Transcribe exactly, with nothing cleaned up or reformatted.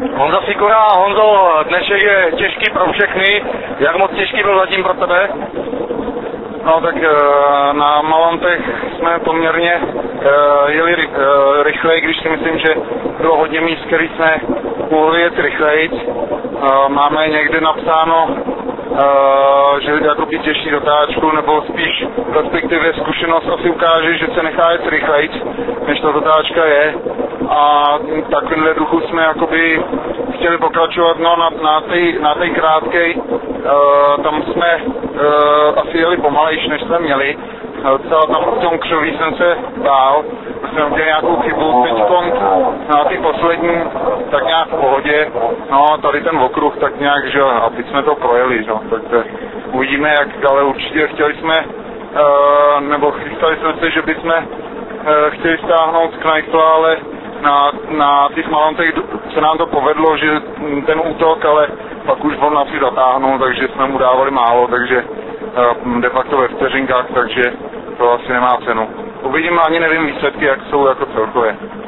Honza Sikora, Honzo, dnešek je těžký pro všechny. Jak moc těžký byl zatím pro tebe? No tak na Malantech jsme poměrně jeli rychleji, když si myslím, že bylo hodně míst, který jsme mohli jet rychleji. Máme někde napsáno, že jakoby těžší dotáčku, nebo spíš respektive zkušenost asi ukáže, že se nechá jet rychleji, než ta dotáčka je. A takovýmhle duchu jsme jakoby chtěli pokračovat, no na, na té na té krátké, uh, tam jsme uh, asi jeli pomalejš, než jsme měli. Docela tam v tom křoví jsem se bál, jsem udělal nějakou chybu, teď na ty poslední, tak nějak v pohodě, no tady ten okruh, tak nějak, že a teď jsme to projeli, že tak to uvidíme jak, ale určitě chtěli jsme, uh, nebo chystali jsme se, že bychom uh, chtěli stáhnout z Knajchla, ale na, na těch Malantech se nám to povedlo, že ten útok, ale pak už on asi zatáhnul, takže jsme mu dávali málo, takže uh, de facto ve vteřinkách, takže to asi nemá cenu. Uvidíme, ani nevím výsledky, jak jsou jako celkově.